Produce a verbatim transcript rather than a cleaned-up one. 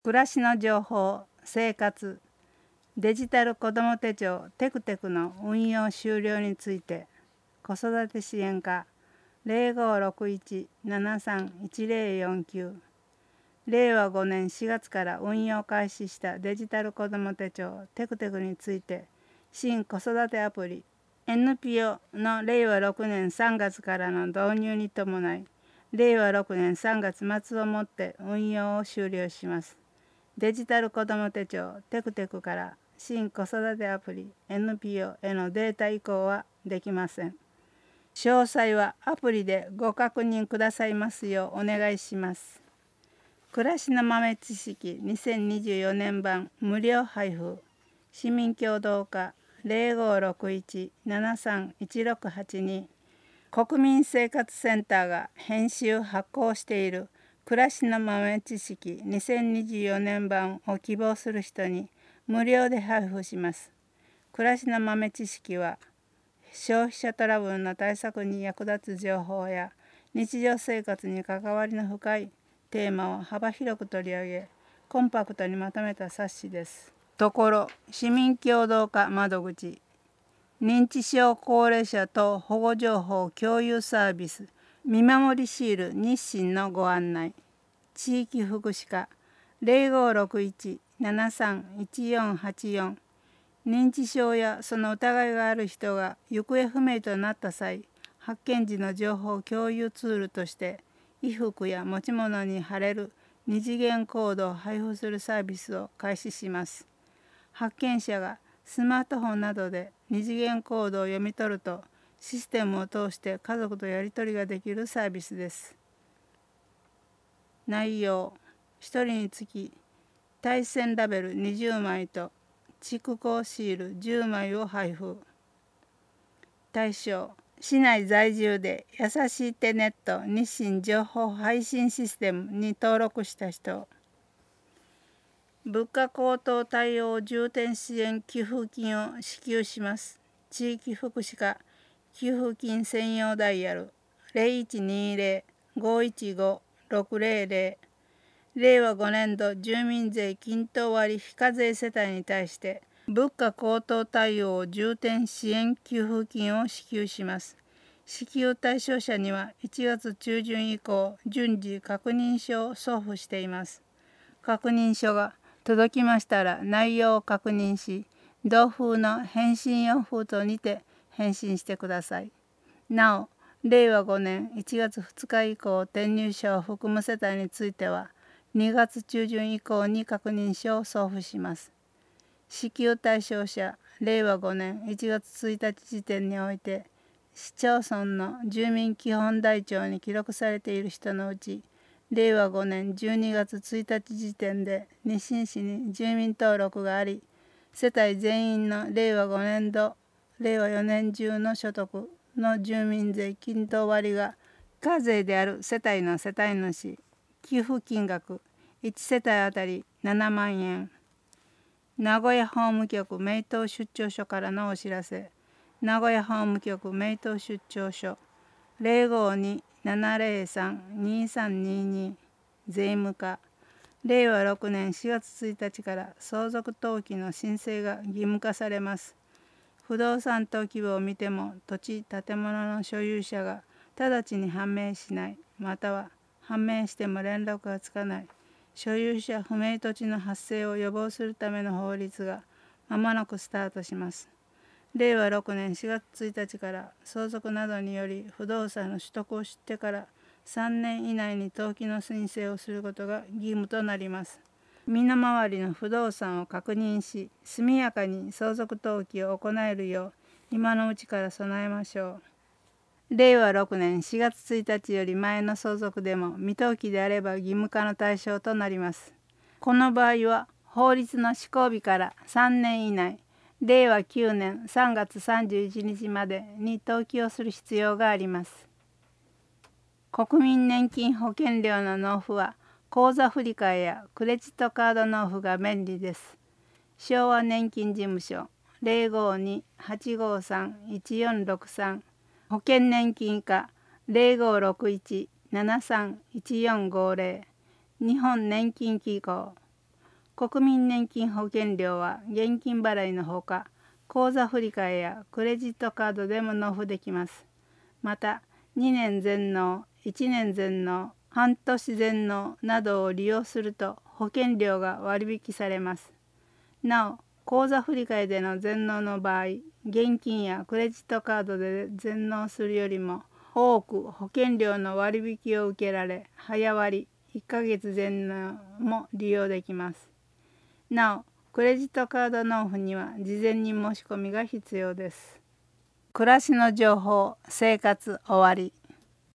暮らしの情報、生活、デジタル子ども手帳テクテクの運用終了について、子育て支援課 ゼロごろくいち ななさん いちゼロよんきゅう、れいわごねんしがつから運用開始したデジタル子ども手帳テクテクについて、新子育てアプリ エヌピーオー のれいわろくねんさんがつからの導入に伴い、れいわろくねんさんがつ末をもって運用を終了します。デジタル子ども手帳テクテクから新子育てアプリ エヌピーオー へのデータ移行はできません。詳細はアプリでご確認くださいますようお願いします。暮らしの豆知識にせんにじゅうよねん版無料配布、市民協働課 ゼロごろくいち ななさん いちろくはちに、国民生活センターが編集発行している暮らしの豆知識にせんにじゅうよねん版を希望する人に無料で配布します。暮らしの豆知識は消費者トラブルの対策に役立つ情報や日常生活に関わりの深いテーマを幅広く取り上げ、コンパクトにまとめた冊子です。ところ市民協働課窓口、認知症高齢者等保護情報共有サービス見守りシール日清のご案内、地域福祉課 ゼロごろくいち ななさん いちよんはちよん、認知症やその疑いがある人が行方不明となった際、発見時の情報共有ツールとして衣服や持ち物に貼れる二次元コードを配布するサービスを開始します。発見者がスマートフォンなどで二次元コードを読み取ると、システムを通して家族とやり取りができるサービスです。内容、ひとりにつき対戦ラベルにじゅうまいと蓄光シールじゅうまいを配布。対象、市内在住でやさしい手ネット日清情報配信システムに登録した人。物価高騰対応重点支援給付金を支給します。地域福祉課給付金専用ダイヤル ゼロいちにゼロ ごいちご ろくゼロゼロ、れいわごねん度住民税均等割非課税世帯に対して物価高騰対応重点支援給付金を支給します。支給対象者にはいちがつ中旬以降順次確認書を送付しています。確認書が届きましたら内容を確認し、同封の返信用封筒にて返信してください。なお、れいわごねんいちがつふつか以降転入者を含む世帯についてはにがつ中旬以降に確認書を送付します。支給対象者れいわごねんいちがつついたち時点において市町村の住民基本台帳に記録されている人のうち、れいわごねんじゅうにがつついたち時点で日清市に住民登録があり、世帯全員のれいわごねん度れいわよねん中の所得の住民税均等割が非課税である世帯の世帯主、給付金額いち世帯あたりななまんえん。名古屋法務局名東出張所からのお知らせ。名古屋法務局名東出張所 ゼロごに ななゼロさん にさんにに、税務課。れいわろくねんしがつついたちから相続登記の申請が義務化されます。不動産登記簿を見ても土地・建物の所有者が直ちに判明しない、または判明しても連絡がつかない所有者不明土地の発生を予防するための法律がまもなくスタートします。れいわろくねんしがつついたちから相続などにより不動産の取得を知ってからさんねん以内に登記の申請をすることが義務となります。身の回りの不動産を確認し、速やかに相続登記を行えるよう今のうちから備えましょう。れいわろくねんしがつついたちより前の相続でも未登記であれば義務化の対象となります。この場合は法律の施行日からさんねん以内、れいわきゅうねんさんがつさんじゅういちにちまでに登記をする必要があります。国民年金保険料の納付は口座振替やクレジットカード納付が便利です。昭和年金事務所 ゼロごに はちごさん いちよんろくさん、保険年金課 ゼロごろくいち ななさん いちよんごゼロ、日本年金機構国民年金保険料は現金払いのほか、口座振替やクレジットカードでも納付できます。また、にねん全納、いちねん全納、半年全納などを利用すると保険料が割引されます。なお、口座振替での全納の場合、現金やクレジットカードで全納するよりも多く保険料の割引を受けられ、早割いっかげつ全納も利用できます。なお、クレジットカード納付には事前に申し込みが必要です。暮らしの情報、生活終わり。